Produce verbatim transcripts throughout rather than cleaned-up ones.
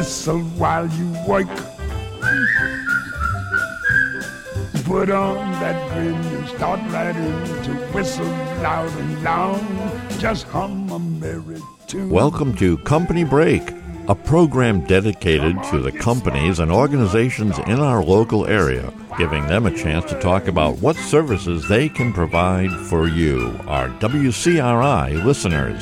whistle while you work. Put on that grin and start right in to whistle loud and long. Just hum a merry tune. Welcome to Company Break, a program dedicated to the companies and organizations in our local area, giving them a chance to talk about what services they can provide for you, our W C R I listeners.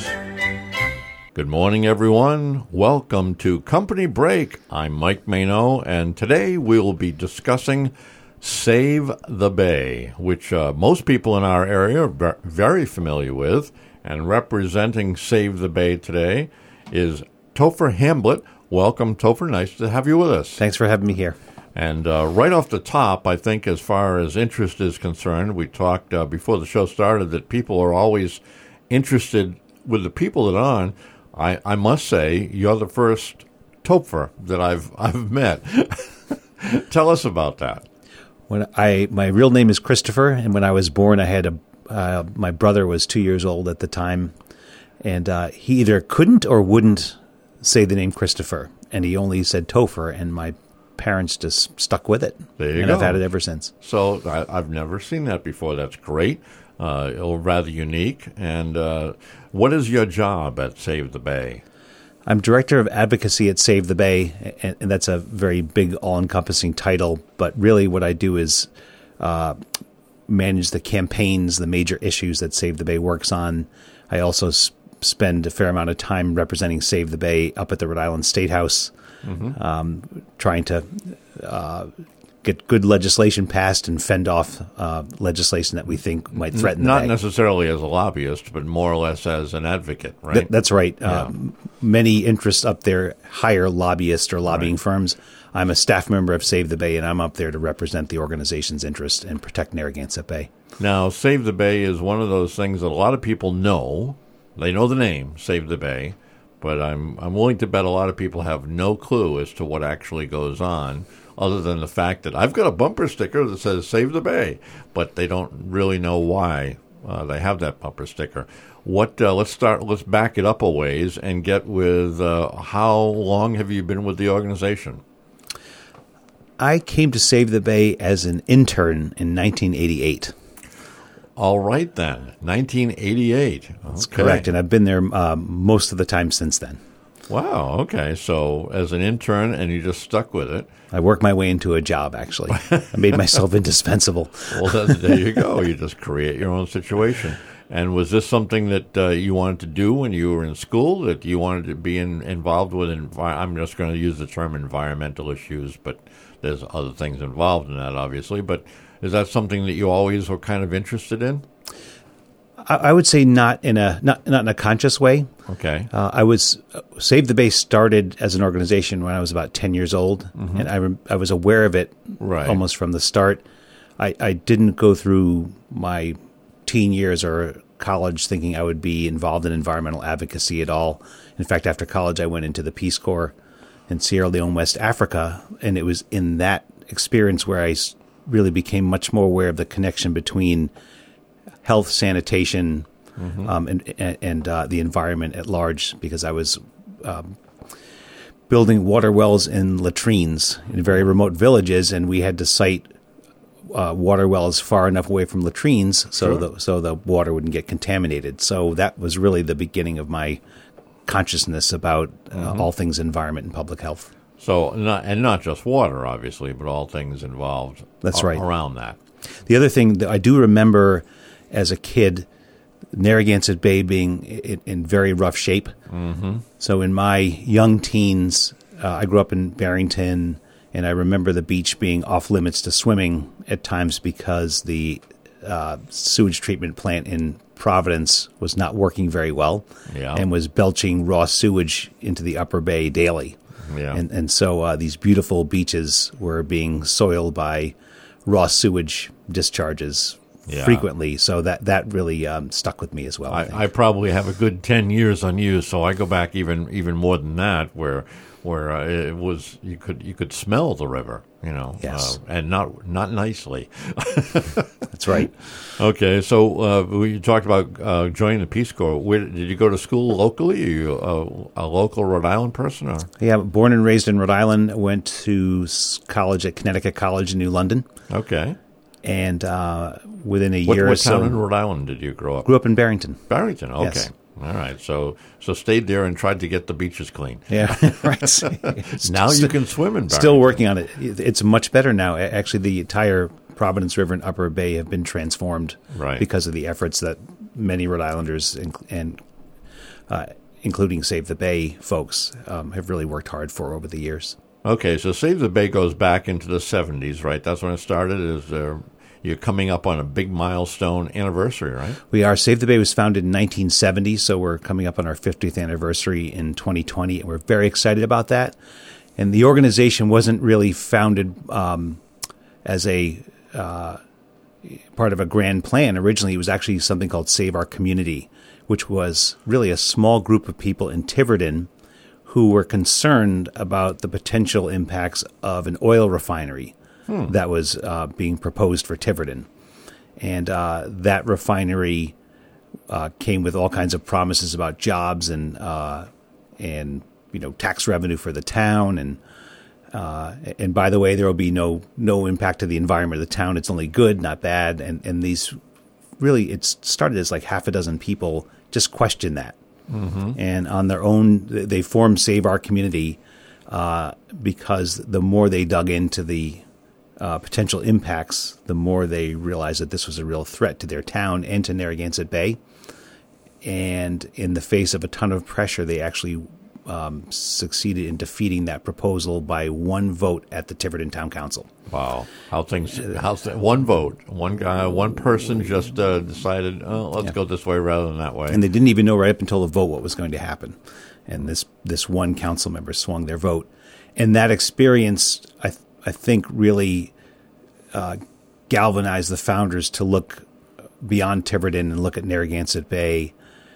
Good morning, everyone. Welcome to Company Break. I'm Mike Maino, and today we will be discussing Save the Bay, which uh, most people in our area are very familiar with. And representing Save the Bay today is Topher Hamblett. Welcome, Topher. Nice to have you with us. Thanks for having me here. And uh, right off the top, I think as far as interest is concerned, we talked uh, before the show started that people are always interested with the people that are on. I, I must say, you're the first Topher that I've I've met. Tell us about that. When I my real name is Christopher, and when I was born, I had a uh, my brother was two years old at the time, and uh, he either couldn't or wouldn't say the name Christopher, and he only said Topher, and my parents just stuck with it. There you and go. I've had it ever since. So I, I've never seen that before. That's great, uh, rather unique. And uh, what is your job at Save the Bay? I'm Director of Advocacy at Save the Bay, and, and that's a very big, all-encompassing title. But really what I do is uh, manage the campaigns, the major issues that Save the Bay works on. I also s- spend a fair amount of time representing Save the Bay up at the Rhode Island State House, mm-hmm. um, trying to uh, get good legislation passed and fend off uh, legislation that we think might threaten Not the Bay. necessarily as a lobbyist, but more or less as an advocate, right? Th- that's right. Yeah. Uh, many interests up there hire lobbyists or lobbying Right. firms. I'm a staff member of Save the Bay, and I'm up there to represent the organization's interest and protect Narragansett Bay. Now, Save the Bay is one of those things that a lot of people know. They know the name, Save the Bay, but I'm I'm willing to bet a lot of people have no clue as to what actually goes on, other than the fact that I've got a bumper sticker that says Save the Bay, but they don't really know why uh, they have that bumper sticker. What? Uh, let's start. Let's back it up a ways and get with uh, how long have you been with the organization? I came to Save the Bay as an intern in nineteen eighty-eight. All right, then. nineteen eighty-eight. That's Okay. correct, and I've been there uh, most of the time since then. Wow, okay. So as an intern, and you just stuck with it. I worked my way into a job, actually. I made myself indispensable. Well, then, there you go. You just create your own situation. And was this something that uh, you wanted to do when you were in school, that you wanted to be in, involved with? Envi- I'm just going to use the term environmental issues, but there's other things involved in that, obviously. But is that something that you always were kind of interested in? I, I would say not in a not not in a conscious way. Okay. Uh, I was uh, Save the Bay started as an organization when I was about ten years old, mm-hmm. and I rem- I was aware of it Right. almost from the start. I, I didn't go through my teen years or college thinking I would be involved in environmental advocacy at all. In fact, after college, I went into the Peace Corps in Sierra Leone, West Africa, and it was in that experience where I really became much more aware of the connection between health, sanitation, mm-hmm. um, and and, and uh, the environment at large, because I was um, building water wells in latrines in very remote villages, and we had to site uh, water wells far enough away from latrines so Sure. the so the water wouldn't get contaminated. So that was really the beginning of my consciousness about uh, mm-hmm. all things environment and public health. So, not, and not just water, obviously, but all things involved. That's a- right. Around that. The other thing that I do remember as a kid, Narragansett Bay being in, in very rough shape. Mm-hmm. So in my young teens, uh, I grew up in Barrington, and I remember the beach being off limits to swimming at times because the uh, sewage treatment plant in Providence was not working very well, Yeah. and was belching raw sewage into the upper bay daily. Yeah. And and so uh, these beautiful beaches were being soiled by raw sewage discharges yeah. frequently. So that that really um, stuck with me as well. I, I, I probably have a good ten years on you, so I go back even even more than that, where where uh, it was you could you could smell the river, you know, yes. uh, and not not nicely. That's right. Okay, so uh, we talked about uh, joining the Peace Corps. Where did you go to school locally? Are you a, a local Rhode Island person? Or? Yeah, born and raised in Rhode Island. Went to college at Connecticut College in New London. Okay. And uh, within a what, year what or so, town in Rhode Island did you grow up? Grew up in Barrington. Barrington. Okay. Yes. All right. So so stayed there and tried to get the beaches clean. Yeah. Right. Now you can swim in Barrington. Still working on it. It's much better now. Actually, the entire Providence River and Upper Bay have been transformed right. because of the efforts that many Rhode Islanders and, and uh, including Save the Bay folks um, have really worked hard for over the years. Okay, so Save the Bay goes back into the seventies, right? That's when it started. Is uh, you're coming up on a big milestone anniversary, right? We are. Save the Bay was founded in nineteen seventy, so we're coming up on our fiftieth anniversary in twenty twenty, and we're very excited about that. And the organization wasn't really founded um, as a uh, part of a grand plan. Originally, it was actually something called Save Our Community, which was really a small group of people in Tiverton who were concerned about the potential impacts of an oil refinery hmm. that was uh, being proposed for Tiverton. And uh, that refinery uh, came with all kinds of promises about jobs and uh, and you know tax revenue for the town. And uh, and by the way, there will be no no impact to the environment of the town. It's only good, not bad. And and these really, it started as like half a dozen people just questioned that. Mm-hmm. And on their own, they formed Save Our Community uh, because the more they dug into the uh, potential impacts, the more they realized that this was a real threat to their town and to Narragansett Bay. And in the face of a ton of pressure, they actually um, succeeded in defeating that proposal by one vote at the Tiverton Town Council. Wow. How things, how one vote, one guy, one person just uh, decided, oh, let's yeah. go this way rather than that way. And they didn't even know right up until the vote what was going to happen. And this, this one council member swung their vote. And that experience, I, th- I think, really uh, galvanized the founders to look beyond Tiverton and look at Narragansett Bay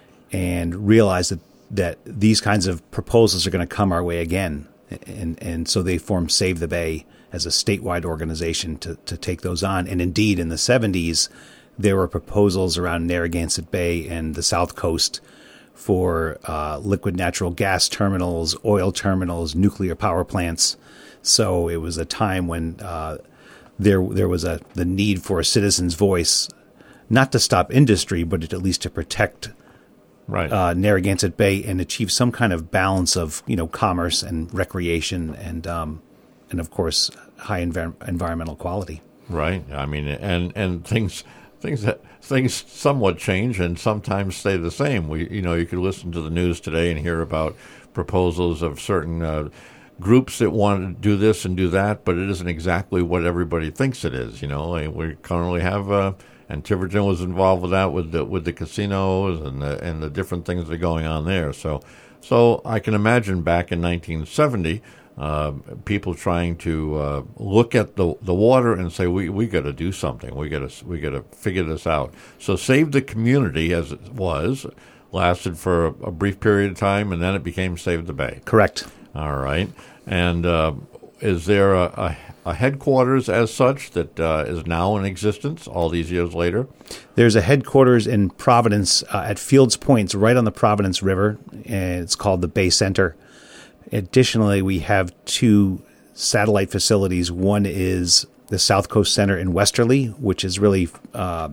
and realize that, that these kinds of proposals are going to come our way again. And, and so they formed Save the Bay as a statewide organization to, to take those on. And indeed, in the seventies, there were proposals around Narragansett Bay and the South Coast for uh, liquid natural gas terminals, oil terminals, nuclear power plants. So it was a time when uh, there there was a the need for a citizen's voice, not to stop industry, but at least to protect right. uh, Narragansett Bay and achieve some kind of balance of you know commerce and recreation and um, and of course high env- environmental quality. Right. I mean, and and things things that things somewhat change and sometimes stay the same. We you know you could listen to the news today and hear about proposals of certain uh, groups that want to do this and do that, but it isn't exactly what everybody thinks it is. You know, we currently have. Uh, And Tiverton was involved with that, with the with the casinos and the and the different things that are going on there. So, so I can imagine back in nineteen seventy, uh, people trying to uh, look at the the water and say, we we got to do something. We got to we got to figure this out. So, Save the Community, as it was, lasted for a, a brief period of time, and then it became Save the Bay. Correct. All right. And uh, is there a, a a headquarters as such that uh, is now in existence all these years later? There's a headquarters in Providence uh, at Fields Point, it's right on the Providence River, and it's called the Bay Center. Additionally, we have two satellite facilities. One is the South Coast Center in Westerly, which is really uh,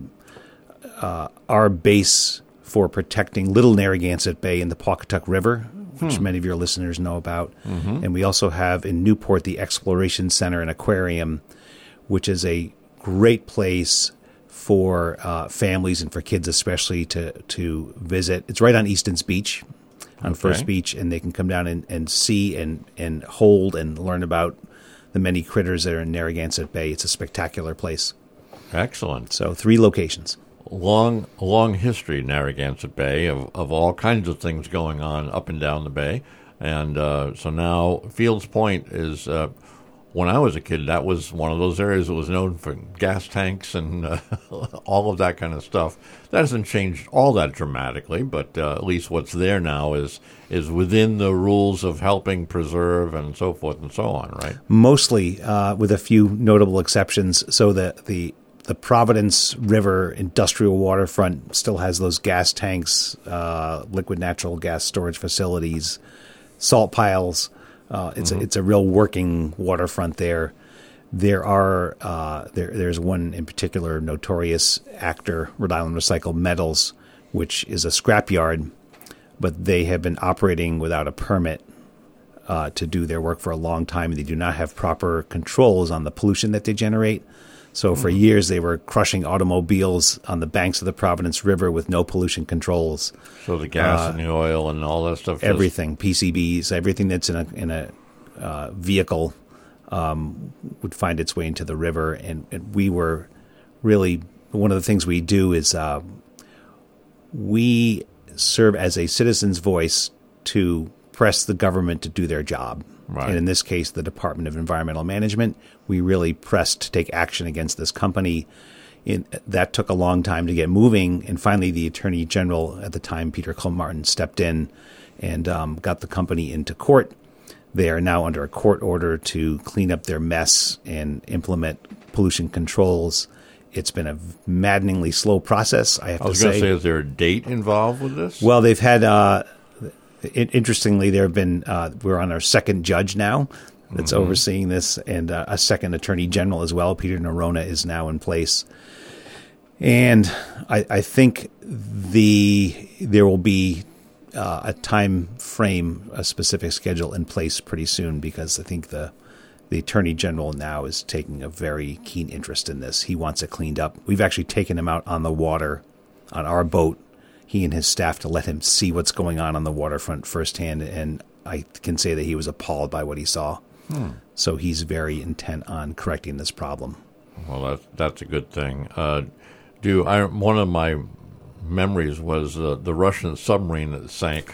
uh, our base for protecting Little Narragansett Bay and the Pawcatuck River, which hmm. many of your listeners know about. Mm-hmm. And we also have in Newport the Exploration Center and Aquarium, which is a great place for uh, families and for kids especially to, to visit. It's right on Easton's Beach, on okay. First Beach, and they can come down and, and see and, and hold and learn about the many critters that are in Narragansett Bay. It's a spectacular place. Excellent. So three locations. Long, long history, Narragansett Bay, of, of all kinds of things going on up and down the bay. And uh, so now Fields Point is, uh, when I was a kid, that was one of those areas that was known for gas tanks and uh, all of that kind of stuff. That hasn't changed all that dramatically, but uh, at least what's there now is is within the rules of helping preserve and so forth and so on, right? Mostly, uh, with a few notable exceptions. So the, the the Providence River industrial waterfront still has those gas tanks, uh, liquid natural gas storage facilities, salt piles. Uh, it's mm-hmm. a, it's a real working waterfront there. There are uh, there there's one in particular notorious actor, Rhode Island Recycled Metals, which is a scrapyard, but they have been operating without a permit uh, to do their work for a long time. They do not have proper controls on the pollution that they generate. So for mm-hmm. years they were crushing automobiles on the banks of the Providence River with no pollution controls. So the gas uh, and the oil and all that stuff. Everything, P C Bs, everything that's in a in a uh, vehicle um, would find its way into the river. And, and we were really, one of the things we do is uh, we serve as a citizen's voice to press the government to do their job. Right. And in this case, the Department of Environmental Management, we really pressed to take action against this company. In, that took a long time to get moving. And finally, the Attorney General at the time, Peter Clem-Martin, stepped in and um, got the company into court. They are now under a court order to clean up their mess and implement pollution controls. It's been a maddeningly slow process, I have I was to going say. to say, is there a date involved with this? Well, they've had... Uh, Interestingly, there have been, uh, we're on our second judge now that's mm-hmm. overseeing this, and uh, a second attorney general as well. Peter Norona is now in place. And I, I think the there will be uh, a time frame, a specific schedule in place pretty soon, because I think the the attorney general now is taking a very keen interest in this. He wants it cleaned up. We've actually taken him out on the water on our boat, he and his staff, to let him see what's going on on the waterfront firsthand, and I can say that he was appalled by what he saw. Hmm. So he's very intent on correcting this problem. Well, that's, that's a good thing. Uh, do I? One of my memories was uh, the Russian submarine that sank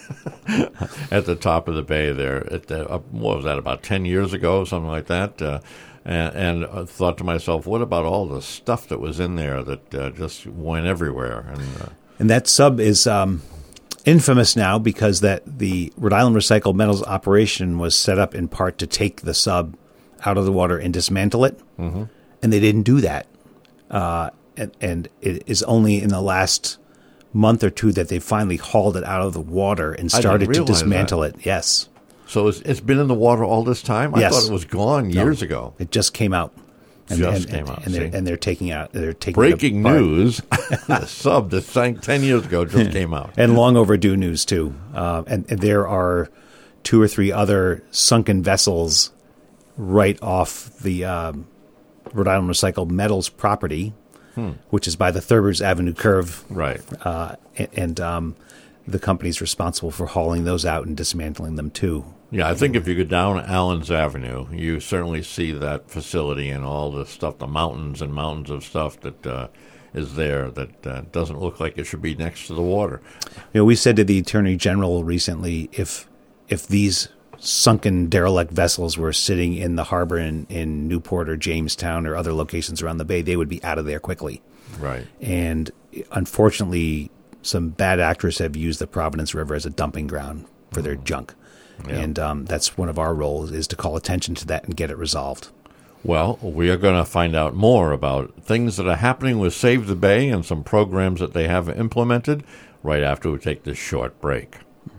at the top of the bay there. At the, uh, what was that, about ten years ago, something like that? Uh, and, and I thought to myself, what about all the stuff that was in there that uh, just went everywhere? And uh, And that sub is um, infamous now because that the Rhode Island Recycled Metals operation was set up in part to take the sub out of the water and dismantle it. Mm-hmm. And they didn't do that. Uh, and, and it is only in the last month or two that they finally hauled it out of the water and started to dismantle that. it. Yes. So it's, it's been in the water all this time? I yes. thought it was gone years no, ago. It just came out. And, just and, came out. And they're, and they're taking out. They're taking breaking news. The sub that sank ten years ago just came out, and long overdue news too. Uh, and, and there are two or three other sunken vessels right off the um, Rhode Island Recycled Metals property, hmm. which is by the Thurbers Avenue curve. Right. Uh, and and um, the company's responsible for hauling those out and dismantling them too. Yeah, I think if you go down Allen's Avenue, you certainly see that facility and all the stuff, the mountains and mountains of stuff that uh, is there that uh, doesn't look like it should be next to the water. You know, we said to the Attorney General recently, if if these sunken derelict vessels were sitting in the harbor in, in Newport or Jamestown or other locations around the bay, they would be out of there quickly. Right. And unfortunately, some bad actors have used the Providence River as a dumping ground for their mm. junk. Yeah. And um, that's one of our roles, is to call attention to that and get it resolved. Well, we are going to find out more about things that are happening with Save the Bay and some programs that they have implemented right after we take this short break.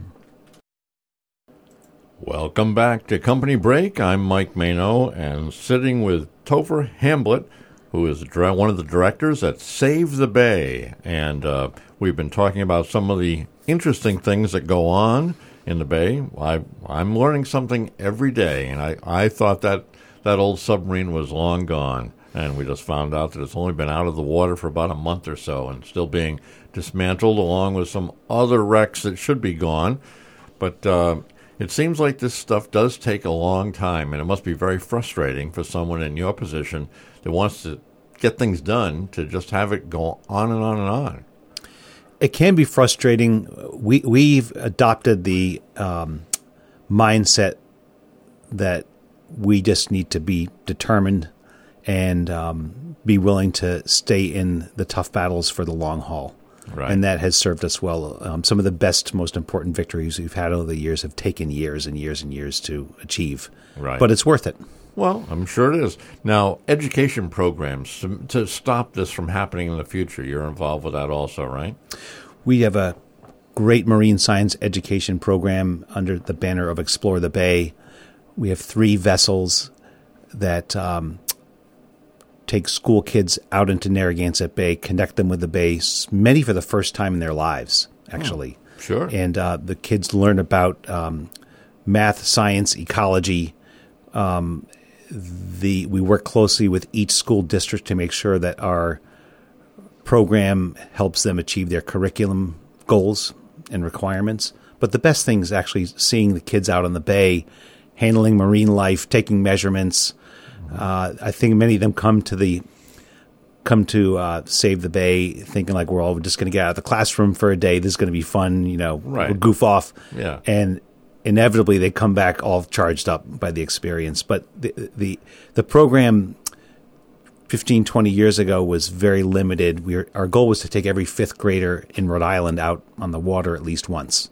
Welcome back to Company Break. I'm Mike Mano, and sitting with Topher Hamblet, who is one of the directors at Save the Bay. And uh, we've been talking about some of the interesting things that go on in the Bay. I, I'm learning something every day, and I, I thought that that old submarine was long gone, and we just found out that it's only been out of the water for about a month or so and still being dismantled along with some other wrecks that should be gone. But uh, it seems like this stuff does take a long time, and it must be very frustrating for someone in your position that wants to get things done to just have it go on and on and on. It can be frustrating. We, we've adopted the um, mindset that we just need to be determined and um, be willing to stay in the tough battles for the long haul. Right. And that has served us well. Um, some of the best, most important victories we've had over the years have taken years and years and years to achieve. Right. But it's worth it. Well, I'm sure it is. Now, education programs, to, to stop this from happening in the future, you're involved with that also, right? We have a great marine science education program under the banner of Explore the Bay. We have three vessels that um, take school kids out into Narragansett Bay, connect them with the bay, many for the first time in their lives, actually. Oh, sure. And uh, the kids learn about um, math, science, ecology. Um, the we work closely with each school district to make sure that our program helps them achieve their curriculum goals and requirements. But the best thing is actually seeing the kids out on the bay, handling marine life, taking measurements. Uh, I think many of them come to the come to uh, Save the Bay thinking like we're all just going to get out of the classroom for a day. This is going to be fun, you know, right. We'll goof off. Yeah. And inevitably they come back all charged up by the experience. But the the, the program fifteen, twenty years ago was very limited. We were, our goal was to take every fifth grader in Rhode Island out on the water at least once.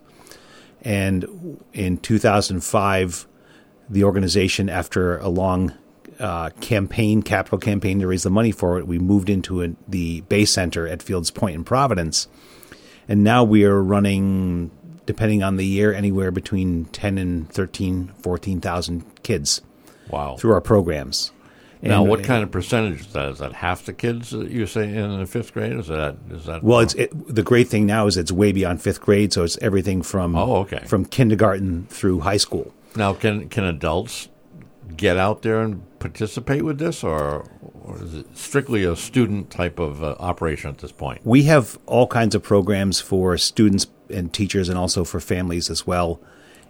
And in two thousand five, the organization, after a long uh, campaign, capital campaign to raise the money for it, we moved into a, the Bay Center at Fields Point in Providence. And now we are running, depending on the year, anywhere between ten and thirteen, fourteen thousand kids. Wow. Through our programs. Now, And, what kind of percentage is that? Is that half the kids that you say in the fifth grade? Is that is that? Well, it's it, the great thing now is it's way beyond fifth grade, so it's everything from oh, okay. from kindergarten through high school. Now, can can adults get out there and participate with this, or, or is it strictly a student type of uh, operation at this point? We have all kinds of programs for students and teachers, and also for families as well,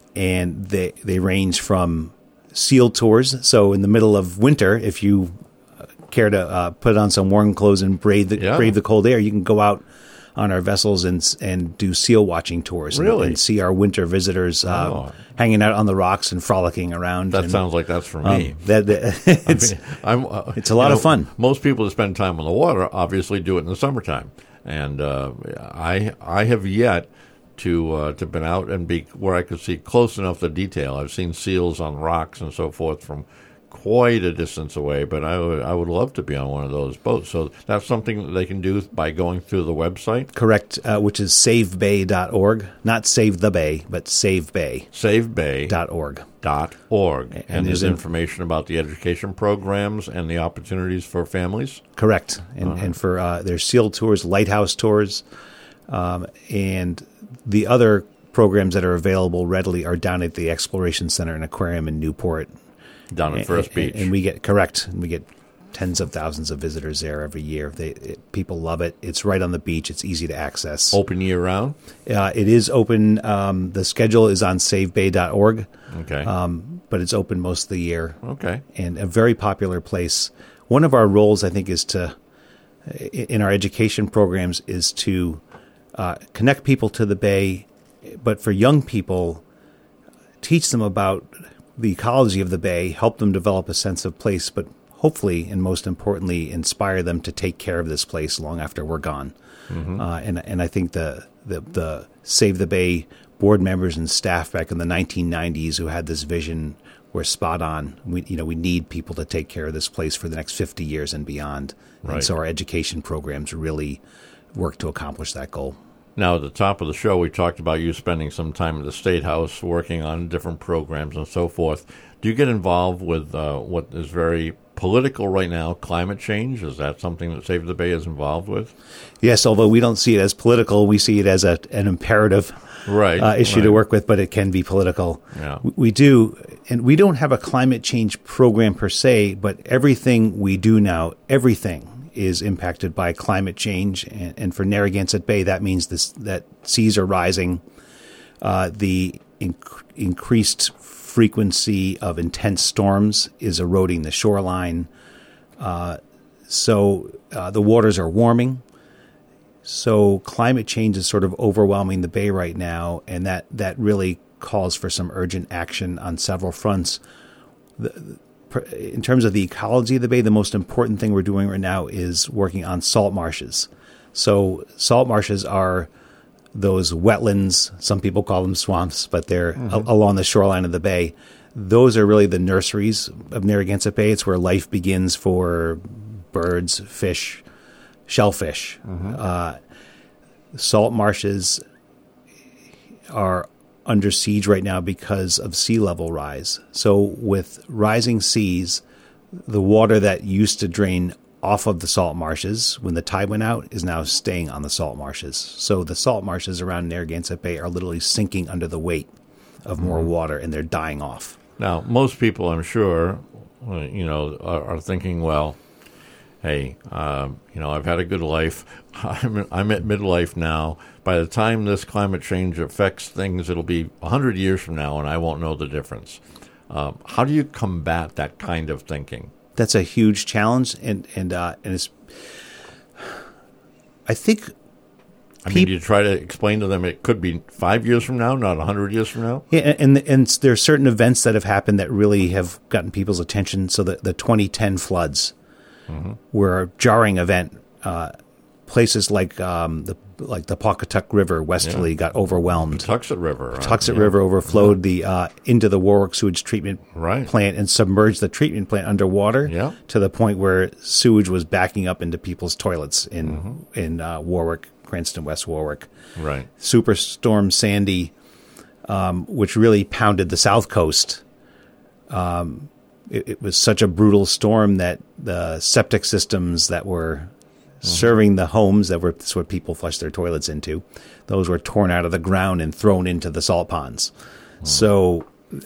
and they they range from SEAL tours. So in the middle of winter, if you care to uh, put on some warm clothes and brave the yeah. brave the cold air, you can go out on our vessels and and do seal watching tours. Really? and, and see our winter visitors uh, Oh. hanging out on the rocks and frolicking around. That and, sounds like that's for um, me. that, that- it's I mean, I'm, uh, it's a lot you know, of fun. Most people that spend time on the water obviously do it in the summertime, and uh, I I have yet to uh, to been out and be where I could see close enough to detail. I've seen seals on rocks and so forth from quite a distance away, but I would I would love to be on one of those boats. So that's something that they can do by going through the website. Correct, uh, which is save bay dot org. Not Save the Bay, but Save Bay save bay dot org. Dot org. And, And there's there's information about the education programs and the opportunities for families. Correct, and Uh-huh. and for uh, there's SEAL tours, lighthouse tours, um, and the other programs that are available readily are down at the Exploration Center and Aquarium in Newport. Down at First and, Beach. and we get correct, and we get tens of thousands of visitors there every year. They it, people love it. It's right on the beach. It's easy to access. Open year round? Uh, it is open. Um, the schedule is on save bay dot org, Okay. um, but it's open most of the year. okay. And a very popular place. One of our roles, I think, is to in our education programs is to uh, connect people to the bay, but for young people, teach them about the ecology of the bay, help them develop a sense of place, but hopefully, and most importantly, inspire them to take care of this place long after we're gone. Mm-hmm. Uh, and and I think the, the the Save the Bay board members and staff back in the nineteen nineties who had this vision were spot on. We you know we need people to take care of this place for the next fifty years and beyond. Right. And so our education programs really work to accomplish that goal. Now, at the top of the show, we talked about you spending some time at the State House working on different programs and so forth. Do you get involved with uh, what is very political right now, climate change? Is that something that Save the Bay is involved with? Yes, although we don't see it as political, we see it as a, an imperative right, uh, issue right. to work with, but it can be political. Yeah. We, we do, and we don't have a climate change program per se, but everything we do now, everything is impacted by climate change. And, and for Narragansett Bay, that means this, that seas are rising. Uh, the inc- increased frequency of intense storms is eroding the shoreline. Uh, so uh, the waters are warming. So climate change is sort of overwhelming the bay right now, and that, that really calls for some urgent action on several fronts. the, in terms of the ecology of the bay, the most important thing we're doing right now is working on salt marshes. So salt marshes are those wetlands, some people call them swamps, but they're mm-hmm. a- along the shoreline of the bay. Those are really the nurseries of Narragansett Bay. It's where life begins for birds, fish, shellfish. Mm-hmm. Uh, salt marshes are under siege right now because of sea level rise. So with rising seas, the water that used to drain off of the salt marshes when the tide went out is now staying on the salt marshes. So the salt marshes around Narragansett Bay are literally sinking under the weight of more mm-hmm. water, and they're dying off. Now, most people, I'm sure, you know, are, are thinking, well, hey, um, you know, I've had a good life. I'm, I'm at midlife now. By the time this climate change affects things, it'll be one hundred years from now, and I won't know the difference. Um, how do you combat that kind of thinking? That's a huge challenge, and and uh, and it's. I think. I mean, you try to explain to them it could be five years from now, not a hundred years from now. Yeah, and and there are certain events that have happened that really have gotten people's attention. So the the twenty ten floods mm-hmm. were a jarring event. Uh, places like um, the like the Pawcatuck River westerly yeah. got overwhelmed. Patuxent River. Patuxent yeah. River overflowed yeah. the uh, into the Warwick sewage treatment right. plant and submerged the treatment plant underwater yeah. to the point where sewage was backing up into people's toilets in mm-hmm. in uh, Warwick, Cranston, West Warwick. Right. Superstorm Sandy, um, which really pounded the South Coast. Um, it, it was such a brutal storm that the septic systems that were serving the homes that were that's what people flushed their toilets into, those were torn out of the ground and thrown into the salt ponds. Mm. So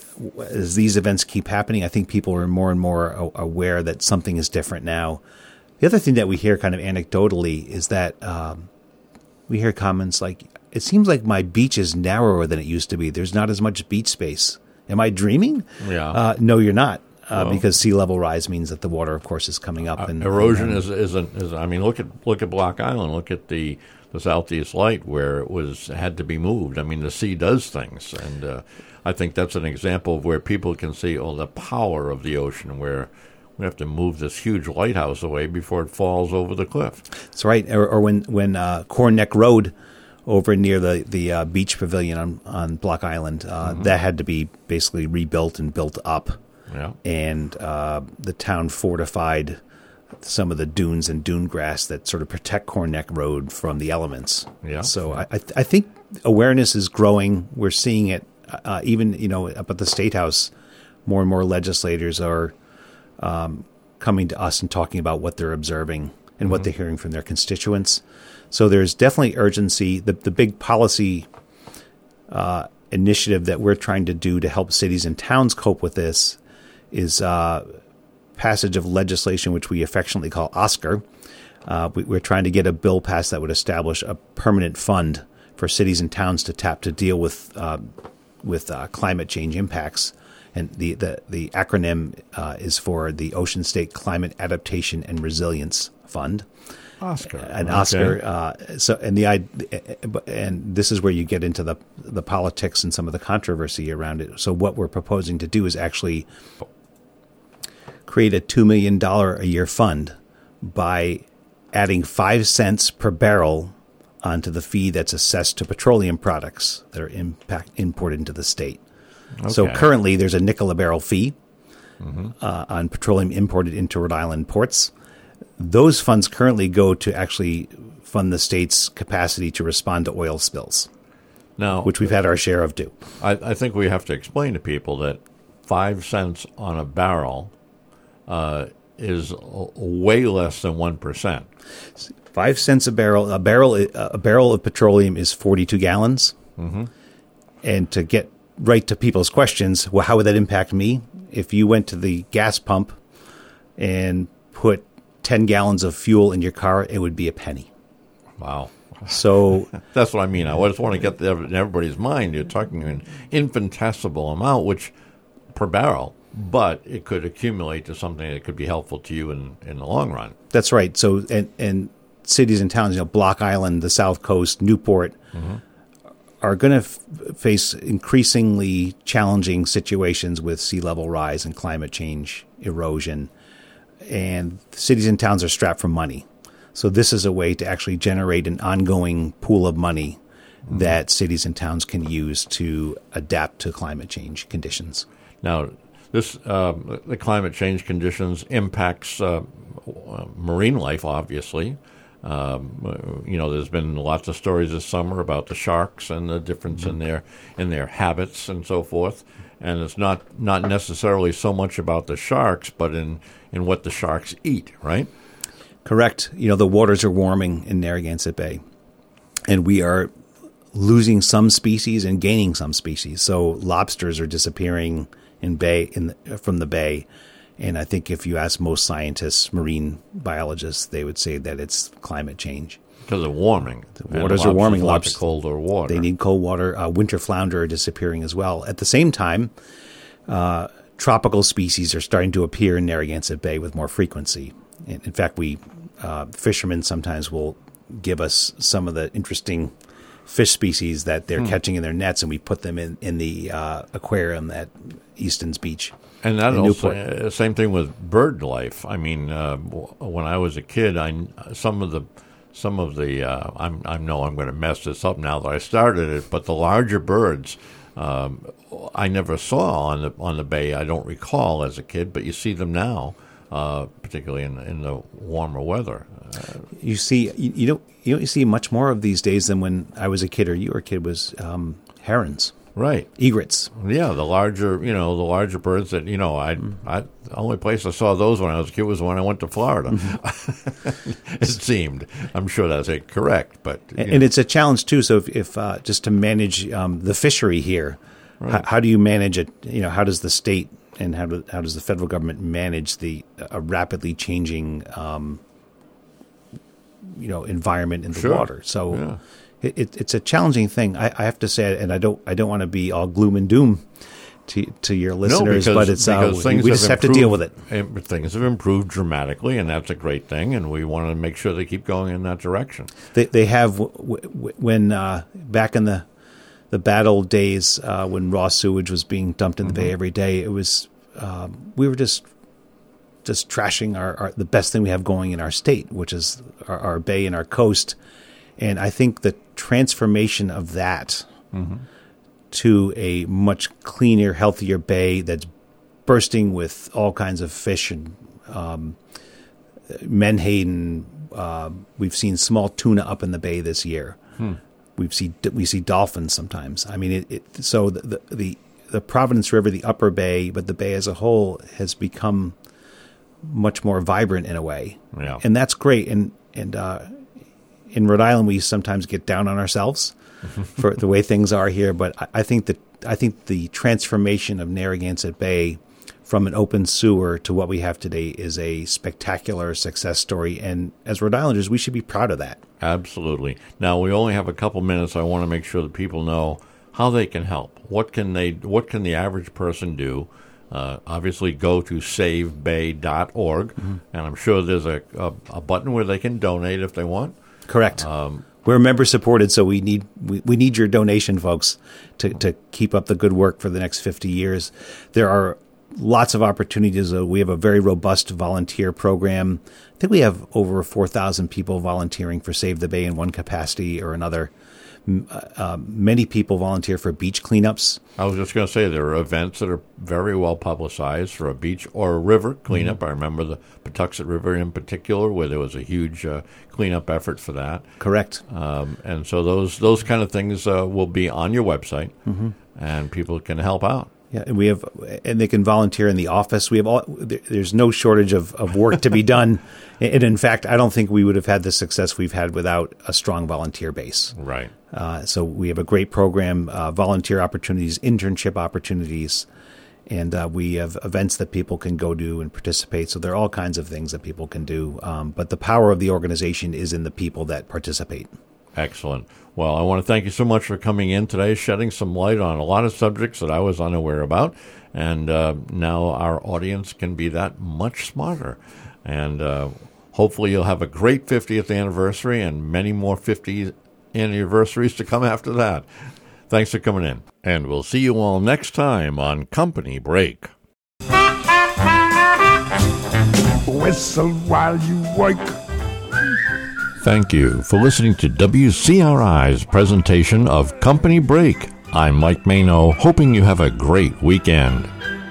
as these events keep happening, I think people are more and more aware that something is different now. The other thing that we hear kind of anecdotally is that um, we hear comments like, it seems like my beach is narrower than it used to be. There's not as much beach space. Am I dreaming? Yeah. Uh, no, you're not. Uh, well, because sea level rise means that the water, of course, is coming up. Uh, and erosion and, is, is, a, is, I mean, look at look at Block Island. Look at the, the Southeast Light where it was had to be moved. I mean, the sea does things. And uh, I think that's an example of where people can see, oh, the power of the ocean, where we have to move this huge lighthouse away before it falls over the cliff. That's right. Or, or when, when uh, Corn Neck Road over near the, the uh, beach pavilion on, on Block Island, uh, mm-hmm. that had to be basically rebuilt and built up. Yeah. And uh, the town fortified some of the dunes and dune grass that sort of protect Corn Neck Road from the elements. Yeah. So I, I, th- I think awareness is growing. We're seeing it uh, even, you know, up at the State House. More and more legislators are um, coming to us and talking about what they're observing and mm-hmm. what they're hearing from their constituents. So there's definitely urgency. The, the big policy uh, initiative that we're trying to do to help cities and towns cope with this is uh, passage of legislation, which we affectionately call OSCAR. Uh, we, we're trying to get a bill passed that would establish a permanent fund for cities and towns to tap to deal with uh, with uh, climate change impacts. And the, the, the acronym uh, is for the Ocean State Climate Adaptation and Resilience Fund. OSCAR. An okay. OSCAR. Uh, so, and the and this is where you get into the the politics and some of the controversy around it. So, what we're proposing to do is actually create a two million dollars a year fund by adding five cents per barrel onto the fee that's assessed to petroleum products that are impact, imported into the state. Okay. So currently there's a nickel a barrel fee mm-hmm. uh, on petroleum imported into Rhode Island ports. Those funds currently go to actually fund the state's capacity to respond to oil spills, now, which we've had our share of do. I, I think we have to explain to people that five cents on a barrel Uh, is a, way less than one percent. Five cents a barrel. A barrel. A barrel of petroleum is forty-two gallons. Mm-hmm. And to get right to people's questions, well, how would that impact me? If you went to the gas pump and put ten gallons of fuel in your car, it would be a penny. Wow. So that's what I mean. I just want to get that in everybody's mind. You're talking an infinitesimal amount, which per barrel. But it could accumulate to something that could be helpful to you in, in the long run. That's right. So, and, and cities and towns, you know, Block Island, the South Coast, Newport, mm-hmm. are going to f- face increasingly challenging situations with sea level rise and climate change, erosion, and cities and towns are strapped for money. So this is a way to actually generate an ongoing pool of money mm-hmm. that cities and towns can use to adapt to climate change conditions. Now, this uh, the climate change conditions impacts uh, marine life, obviously. Um, you know, there's been lots of stories this summer about the sharks and the difference mm-hmm. in their in their habits and so forth. And it's not, not necessarily so much about the sharks, but in, in what the sharks eat, right? Correct. You know, the waters are warming in Narragansett Bay, and we are losing some species and gaining some species. So lobsters are disappearing in bay in the, from the bay. And I think if you ask most scientists, marine biologists, they would say that it's climate change. Because of warming. The waters are warming. Lots of colder water. They need cold water. Uh, winter flounder are disappearing as well. At the same time, uh, tropical species are starting to appear in Narragansett Bay with more frequency. In, in fact, we uh, fishermen sometimes will give us some of the interesting fish species that they're hmm. catching in their nets, and we put them in, in the uh, aquarium at Easton's Beach. And that also, uh, same thing with bird life. I mean, uh, when I was a kid, I some of the some of the uh, I'm I know I'm going to mess this up now that I started it, but the larger birds um, I never saw on the on the bay. I don't recall as a kid, but you see them now, uh, particularly in in the warmer weather. Uh, you see, you, you don't you don't see much more of these days than when I was a kid or you were a kid. Was um, herons. Right. Egrets. Yeah, the larger, you know, the larger birds that, you know, I, mm-hmm. I, the only place I saw those when I was a kid was when I went to Florida. Mm-hmm. It seemed. I'm sure that's correct, but. And, and it's a challenge too. So if, if uh, just to manage um, the fishery here, right. how, how do you manage it? You know, how does the state and how do, how does the federal government manage the a rapidly changing, um, you know, environment in the sure. water? So. Yeah. It, it's a challenging thing, I, I have to say, and I don't I don't want to be all gloom and doom to to your listeners, no, because, but it's uh, we, we just have improved, to deal with it. Things have improved dramatically, and that's a great thing, and we want to make sure they keep going in that direction. They they have when uh, back in the the bad old days uh, when raw sewage was being dumped in the mm-hmm. bay every day. It was um, we were just just trashing our, our the best thing we have going in our state, which is our, our bay and our coast. And I think the transformation of that mm-hmm. to a much cleaner, healthier bay that's bursting with all kinds of fish and um, menhaden. Uh, we've seen small tuna up in the bay this year. Hmm. We've seen we see dolphins sometimes. I mean, it, it, so the, the the the Providence River, the Upper Bay, but the bay as a whole has become much more vibrant in a way, yeah. and that's great. And and uh, in Rhode Island, we sometimes get down on ourselves for the way things are here. But I, I think that I think the transformation of Narragansett Bay from an open sewer to what we have today is a spectacular success story. And as Rhode Islanders, we should be proud of that. Absolutely. Now, we only have a couple minutes. I want to make sure that people know how they can help. What can they? What can the average person do? Uh, obviously, go to save bay dot org, mm-hmm. and I'm sure there's a, a, a button where they can donate if they want. Correct. Um, We're member supported, so we need we, we need your donation, folks, to, to keep up the good work for the next fifty years. There are lots of opportunities. Uh, we have a very robust volunteer program. I think we have over four thousand people volunteering for Save the Bay in one capacity or another. Uh, uh, many people volunteer for beach cleanups. I was just going to say there are events that are very well publicized for a beach or a river cleanup. Mm-hmm. I remember the Patuxent River in particular, where there was a huge uh, cleanup effort for that. Correct. Um, and so those those kind of things uh, will be on your website, mm-hmm. and people can help out. Yeah, and we have, and they can volunteer in the office. We have all. There's no shortage of, of work to be done, and in fact, I don't think we would have had the success we've had without a strong volunteer base. Right. Uh, so we have a great program, uh, volunteer opportunities, internship opportunities, and uh, we have events that people can go to and participate. So there are all kinds of things that people can do, um, but the power of the organization is in the people that participate. Excellent. Well, I want to thank you so much for coming in today, shedding some light on a lot of subjects that I was unaware about. And uh, now our audience can be that much smarter. And uh, hopefully you'll have a great fiftieth anniversary and many more fiftieth anniversaries to come after that. Thanks for coming in, and we'll see you all next time on Company Break. Whistle while you work. Thank you for listening to W C R I's presentation of Company Break. I'm Mike Mano, hoping you have a great weekend.